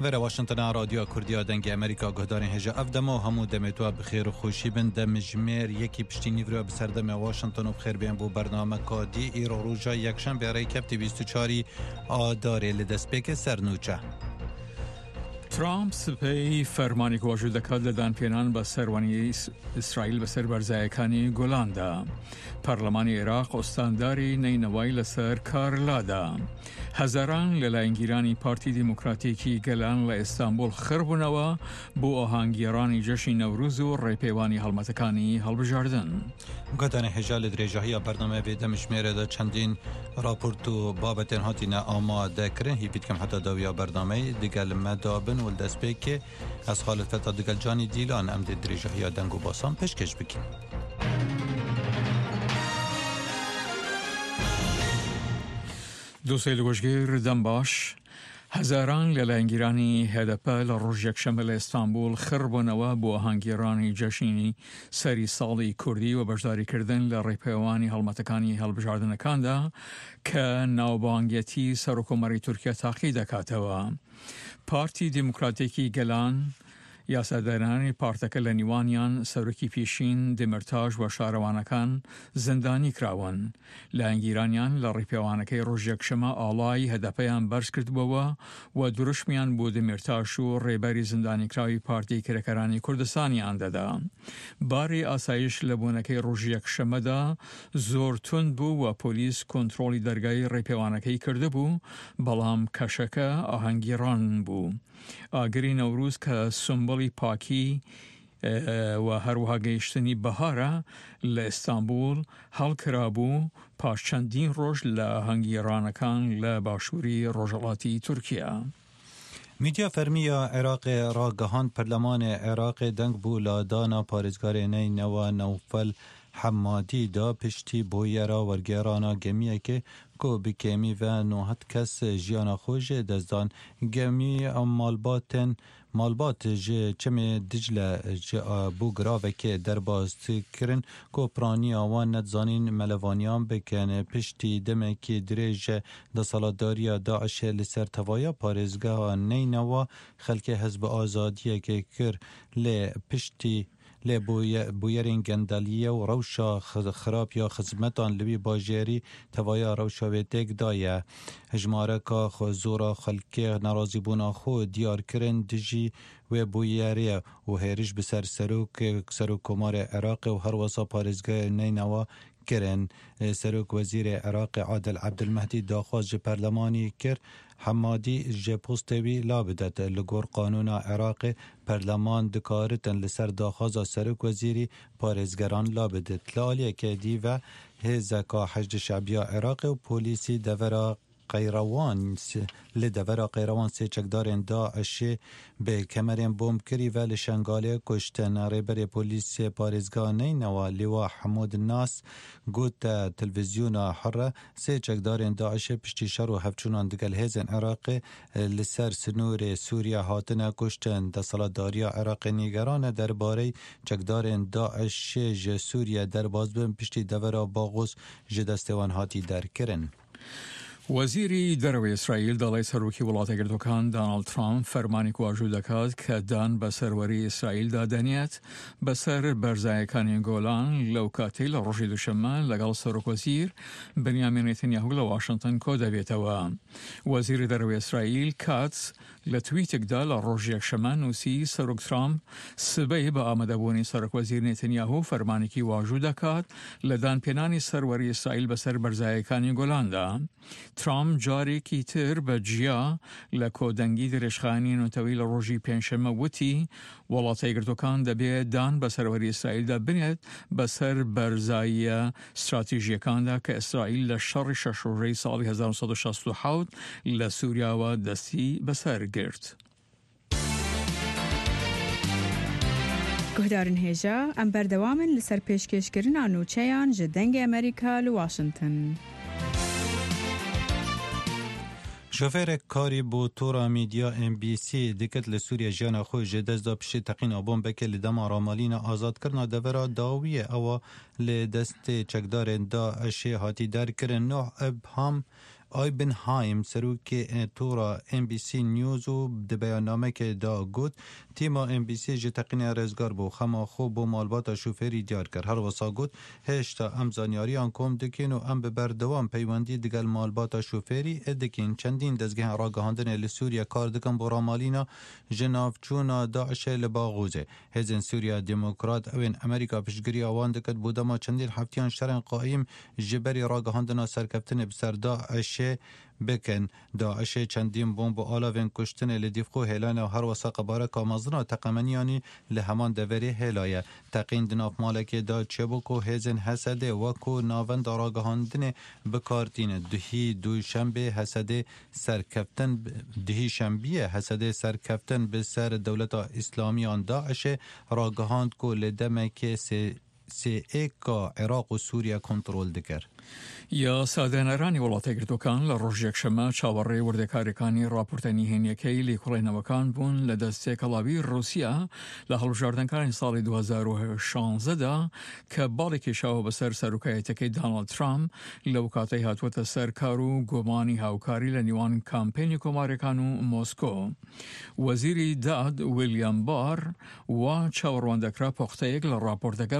ور واشنطن رادیو کردیا دنگ امریکا گهدارین هجا افدما همو دمتوا بخیر و خوشی بن دم جمیر یکی پشتینی ورا بسردم واشنطن و بخیر بین بو برنامه کادی ایرو روژا یکشن برای کپتی 24 آداره لدسپیک سرنوچه ترامپ سپی فرمانی که واجد دکات لدان پیانان با سروانی اسرائیل بسر برزایکانی گولان دا پارلمانی عراق استانداری نینوای لسر کارلادا هزاران للاینگیرانی پارتی دموکراتیکی گلان لإستانبول خربونوا بو آهنگیرانی جشن نوروز و ریپیوانی هلمتکانی هلبجاردن گدان هجال درجهی برنامه ویدم شمیره دا چندین راپورتو بابتن هاتین آماده کرن هی بیت کم حتی داویا برنامه دیگل مدابن و دسپیک از حالت فتا دیگل جانی دیلان امد درجهی دنگو باسان پشکش بکن دوسیل گوشگیر دم باش هزاران للاینگیرانی هدپا لروژ یکشنبه استانبول خربونوا بو آهنگیرانی جشنی سری سالی کردی و بجداری کردن لریپیوانی هلمتکانی هلبجاردنکان دا که ناوبانگیتی سرکوماری ترکیه تاقید دکاتوا پارتی دموکراتیکی گلان یاسادارانی پارتەکە لە نیوانیان سەرۆکی پیشین دمرتاژ و شارەوانەکان زندانی کراون لایەنگیرانیان لە ڕیپێوانەکەی ڕۆژ یەکشەمە ئاڵای هەدەپەیان بەرز کردبووە و دروشمیان بۆ دمرتاژ و ڕێبەری زندانیکراوی پارتی کرێکەرانی کوردستانیان دەدا باری ئاسایش لە بوونەکەی ڕۆژ یەکشەمەدا زۆر تند بوو و پۆلیس کۆنتڕۆلی دەرگای ڕێپێوانەکەی کردبوو بەڵام کەشەکە ئاهەنگیران بوو ئاگری نەوروز کە سمبڵی پاکی و هەروەها گەیشتنی بەهارە لە ئیستانبول هەڵکرابوو پاش چەندین ڕۆژ لە ئاهەنگیرانەکان لە باشووری ڕۆژهەڵاتی تورکیا میدیا فرمیا عراق را گهان پرلمان عراق دنگ بو لادانا پارێزگارê نینەوە نەوفەل حمادی دا پشتی بویرا ورگرانا گمیه که کو بکمی و نوحت کس جیانا خوش دزدان گمی مالبات جه چم دجله جه بو گراوه که در باست کرن کو پرانی آوان ندزانین ملوانیان بکنه پشتی دمه که دریجه دا سالاداری داعش لسر توایا پارزگاه نینوا خلک حزب آزادیه که کر لی پشتی لی بویرین گندلیه و روشا خراب یا خدمتان لبی باجری توایا روشا و تک دایه هجماره که زورا خلکی نرازی بونا خو دیار کرن دجی و بویریه و هیرش بسر سروک کمار عراق و هر وصا پارزگاه نینوا کرن سروک وزیر عراق عادل عبدالمهدی داخواست جه پرلمانی کر حمادی جه پوستوی لابدت لگور قانون عراق پرلمان دکارتن لسر داخواست سروک وزیری پارزگران لابدت لالیه که دی و هزکا حشد شعبیا عراق و پولیسی دورا قیروان لدورا قیروان سه چکدارن داعش به کمرین بوم کری و لشنگاله کشتن ریبر پولیس پارزگاه نینوا لیوا حمود ناس گوت تلویزیون حره سه چکدارن داعش پشتی شر و هفچونان دگل هزن عراق لسر سنور سوریا هاتنه کشتن دا سالاداریا عراق نیگران درباره چکدارن داعش ج سوریا در بازبن پشتی دورا باغوس جدستوان هاتی در کرن وزیری دەرەوەی ئیسرائیل دەڵێ سەرۆکی وڵاتە یەکگرتووەکان دۆناڵد ترامپ فەرمانی واژوو دەکات کە دان بە سەروەری ئیسرائیلدا دەنێت بەسەر بەرزایەکانی گۆلان لەو کاتەی لە ڕۆژی دووشەممە لەگەڵ سەرۆکوەزیر بنیامین نێتەنیاهو لە واشنگتن کۆ دەبێتەوە وەزیری دەرەوەی ئیسرائیل کاتس لە تویتێکدا لە ڕۆژ یەکشەممە نووسی سەرۆک ترامپ سبەی بە ئامادەبوونی سەرۆکوەزیر نێتەنیاهو فەرمانێکی واژوو دەکات لە دانپێنانی سەروەری ئیسرائیل بەسەر بەرزایەکانی گۆلاندا ترامپ جارێکی تر بە جیا لە کۆدەنگی درێژخانی نوتەوەی لە ڕۆژی پێنجشەممە وتی وڵاتە یەکگرتووەکان دەبێت دان بە سەروەری ئیسرائیلدا بنێت بەسەر بەرزاییە استراتیژیەکاندا کە ئیسرائیل لە شەڕی شەشڕۆژەی ساڵی 1967 لە سووریاوە دەستی بەسەر گرت. گهدارن هێژا ئەم بەردەوامن لەسەر پێشکەشکردنا نوچەیان ji dengê ئەمریکا لە واشنگتن. شوفر کاری بو تورا میدیا MBC دکت لسوریا جانا خوی جدز دا پشت تقین آبون بکه لدم آرامالین آزاد کرنا دورا داویه او لدست چکدار دا اشی هاتی در کرن نوح ابهام آیبنهایم سروک تورا MBC نیوز و ده بیاننامه که دا گوت تیما MBC جتقین رزگار بو خما خوب و مالبات شوفری دیار کرد. هر وسا گوت هشتا ام زانیاری آنکوم دکین و ام ببردوام پیوندی دگل مالبات شوفری ادکین چندین دزگه راگهاندن لسوریا کار دکن برا مالینا جناف چونا داعش لباغوزه. هزن سوریا دموکرات اوین امریکا پشگری آوان دکت بودما چندین هفتیان شرن قائم جبری راگهاندن سرکفتن بسر داعش بکن. داعش چندین بمب و آلاوین کشتن لدیفخو هلان و هر وسا قباره کامازنا تقمنیانی لهمان دوری هلایه تقین دناف مالک دا چبوکو هزن حسده وکو ناوند راگهاندن بکارتین دهی دوشنبه حسده سرکفتن دهی شنبیه حسده سرکفتن بسر دولت اسلامی آن داعش راگهاند کو لدمک سی ایکا عراق و سوریا کنترل دکر. یا سادەنەرانی وڵاتەگرتوەکان لە ڕۆژێک شەمە چاوەڕێ وردەکاریەکانی ڕاپۆرتنی هێنیەکەی لێکۆڵێنەوەکان بوون لە دەست تێکەڵاوی رووسیا لە هەڵبژاردنەکانی ساڵی 2016دا کە باڵێکی کێشاوە بەسەر سەرۆکایەتەکەی دانالد ترامپ لەو کاتەی هاتووەتە سەر کار و گۆمانی هاوکاری لە نێوان کامپێنی کۆماریەکان و مۆسکۆ. وەزیری داد ویلیام بار وا چاوەڕوان پۆختەیەک لە ڕاپۆرتەکە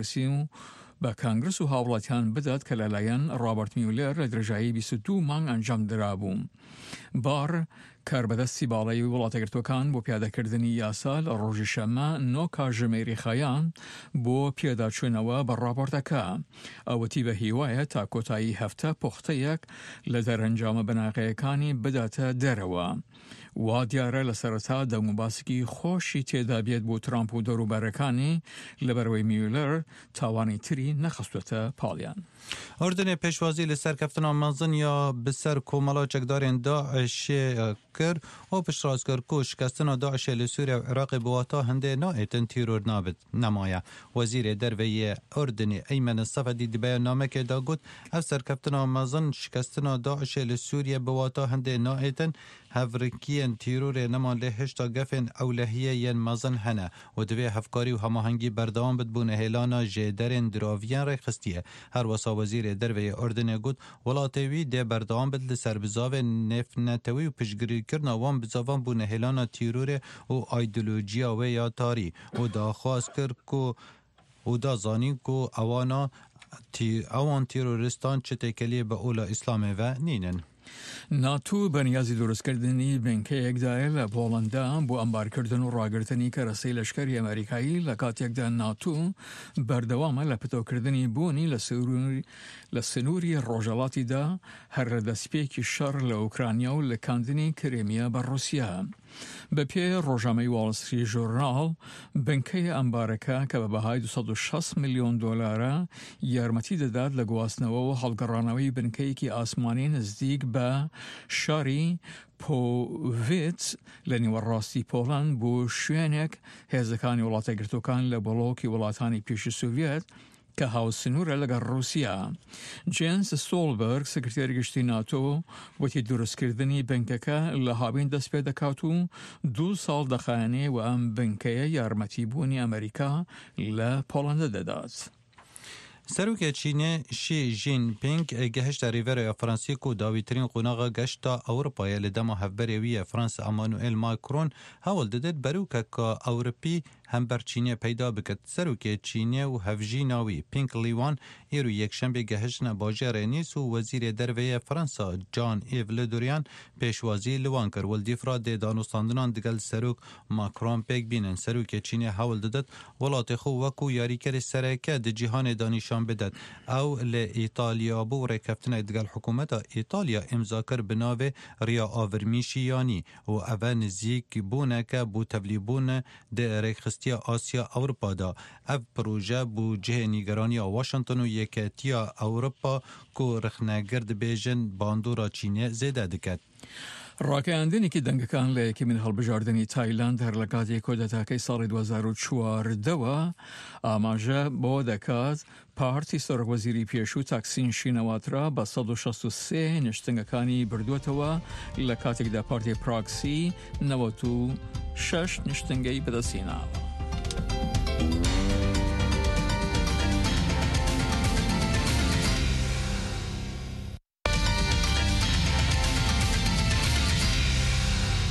بە کانگرس و هاوڵاتیان بدات کە لەلایەن ڕابرت میولەر لە درێژایی 22 مانگ ئەنجام درابوو. بار کاربەدەستی باڵای وڵاتەگرتوەکان بۆ پیادەکردنی یاسا لە ڕۆژی شەمە 9 کاژمێری خەیان بۆ پێداچوونەوە بە ڕاپۆرتەکە. ئەوەتی بە هیوایە تا کۆتایی هەفتە پۆختەیەک لە دەرەنجامە بەناغەیەکانی بداتە دەرەوە. وا دیارە لە سەرەتا دەموباسکی خۆشی تێدا بێت بۆ ترامپ و دەوروبەرەکانی لەبەرەوەی میولەر تاوانی تری نەخستوەتە پاڵیان. اردن پێشوازی لەسەر کەفتنا مەزن یا بسەر کۆمەڵا چەکدارێن داعش کرد و پشتڕاست کرد کو شکستنا داعش لە سووریا و عێراقی بواتا هەندێ نائێتن تیرۆر نابێت نەمایە. وەزیرێ دەرەوەیە ئوردنی ئەیمەن سەفەدی دی بەیاننامەکێدا گوت ئەف سەرکەفتنا مەزن شکستنا داعش لە سووریا بواتا هەندێ نائێتن هەڤرکیەن تیرۆرێ نەمان لێ هێشتا گەفێن ئەولەهیە یەن مەزن هەنە و دەبێ هەفکاری و هەماهەنگی بەردەوام بتبوونە هێلانا ژێدەرێن دراڤیان ڕێخستیە. هەر وەسا وەزیرێ دەرەوەیە ئوردنێ گوت وڵاتێوی دێ بەردەوام بت لەسەر بزاوێ نێفنەتەوەی و پشتگیریکردنا وان بزاوان بوونە هێلانا تیرۆرێ و ئایدۆلۆجیا وێ یا تاری و داخواست کرد و دازانی کو ئەوان تیرۆریستان چ تێکەلیە بە ئۆلا ئیسلامێ و نینن. ناتو بەنیازی دروستکردنی بنکەیەکدایە لە پۆڵەندا بۆ ئەمبارکردن و ڕاگرتنی کەرەسەی لەشکری ئەمریکایی لە کاتێکدا ناتو بەردەوامە لە پتۆکردنی بوونی لە سنووری ڕۆژەڵاتیدا هەر لە دەستپێکی شەڕ لە ئوکرانیا و لە کاندنی کرێمیا بە رووسیا. بە پێ ڕۆژنامەی واڵ ستریت ژۆرناڵ بنکەی ئەمبارەکە کە بە بەهای 260 میلیۆن دۆلارە یارمەتی دەدات لە گواستنەوە و هەڵگەڕانەوەی بنکەیەکی ئاسمانی نزدیک بە شاری پۆڤێتس لە نیوەڕاستی پۆڵەند بۆ شوێنێک هێزەکانی وڵاتەگرتوەکان لە بڵۆکی وڵاتانی پێشی سوڤێت کە هاوسنوورە لەگەڵ رووسیا. جێنس ستۆڵبەرگ سکرتێری گشتی ناتۆ وەتی دروستکردنی بنکەکە لە هاوین دەست پێ دەکات و 2 ساڵ دەخایەنێ و ئەم بنکەیە یارمەتی بوونی ئەمریکا لە پۆڵەندە دەدات. سەرۆکێ چینێ شی ژین پینگ گەهشتە ریڤێرەیە فەرەنسی و داویترین قۆناغا گەشتا ئەوروپایە لە دەما هەڤبەرێویە فرانسا ئەمانوئێل ماکرۆن هەوڵ دەدێت بەروکە ئەوروپی هەمبەر چینێ پەیدا بکات. سەرۆکێ چینێ و هەڤژی ناوی پینگ لیوان ئێرو یەکشەمبێ گەهشتنە باژێرە نیس و وەزیرێ دەرەوەیە فەرەنسا جان ئیڤ لەدوریان پێشوازی لەوان کرد. وەلدیفرا دێ دانوستاندنان دەگەل سەرۆک ماکرۆن پێک بینن. سەرۆکێ چینێ هەوڵ دەدات وڵاتی خۆ وەکو یاریکەری سەرەکە دە جیهانێ دانیشان بدات. ئەو لە ئیتالیا بوو ڕێکەفتنێک دەگەل حکوومەتە ئیتالیا ئیمزا کرد بناوێ ڕیا ئاڤرمیشیانی و ئەڤە نزیک بوونەکە بۆ تەڤلیبوون دە ڕێکخستیە ئاسیا ئەوروپادا. ئەv پروژە بۆ جهێ نیگەرانیە واشنگتن و یەکەتیە ئەوروپا کو ڕخنەگرد بێژن باندۆرا چینێ زێدە دەکات. ڕاکەیاندنێکی دەنگەکان لە یەکەمین هەڵبژاردننی تایلاند هەر لە کاتی کۆدەتاکەی ساڵی 2014ەوە ئاماژە بۆ دەکات پارتی سەرۆکوەزیری پێشوو تاکسین شینەواترا بە 163 نیشتنگەکانی بردووەتەوە لە کاتێکدا پارتی پراکسی 96 نیشتنگەی بەدەستهێناوە.